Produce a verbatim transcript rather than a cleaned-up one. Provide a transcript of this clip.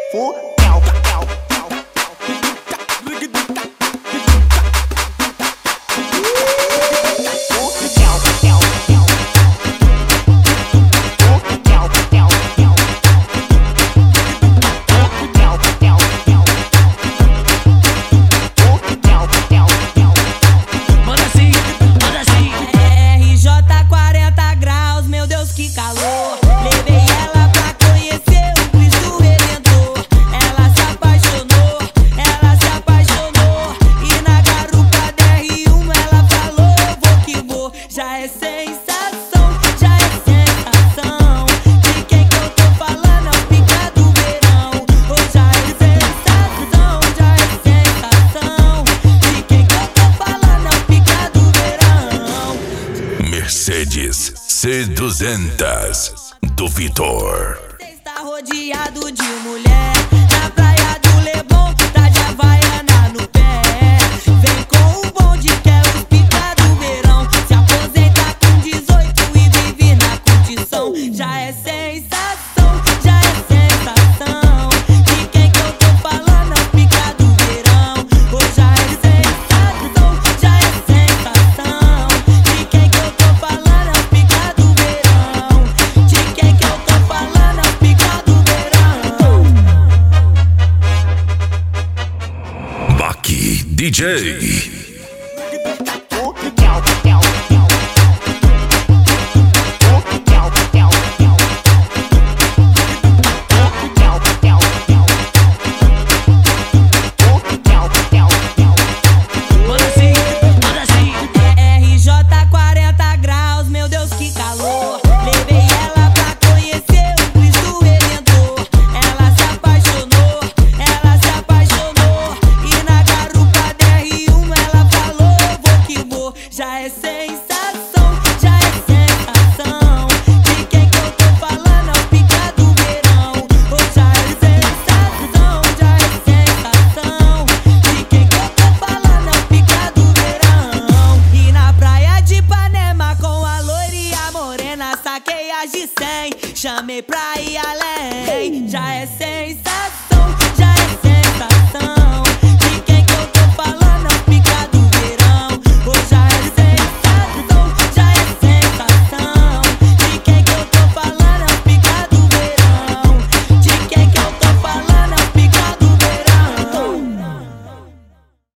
Que calor, levei ela pra conhecer o Cristo Redentor. Ela se apaixonou, ela se apaixonou. E na garupa da R um ela falou: eu vou que vou. Já é sensação, já é sensação. De quem que eu tô falando é o pica do verão. Oh, já é sensação, já é sensação. De quem que eu tô falando é o pica do verão. Mercedes C duzentos do Vitor. Você está rodeado de mulher na praia do Leblon, tá de Havaiana no pé. Vem com o bonde que é o pica do verão. Se aposenta com dezoito e vive na curtição. Já é sensação, já é sensação. De quem que eu tô falando é o pica do verão. Oh, já é sensação, já é sensação. De quem que eu tô falando é o pica do verão. De quem que eu tô falando é o pica do verão. Baki D J. Já é sensação, já é sensação. De quem que eu tô falando é o pica do verão. Oh, já é sensação, já é sensação. De quem que eu tô falando é o pica do verão. E na praia de Ipanema com a loira e a morena saquei as de cem. Chamei pra ir além. Já é sensação.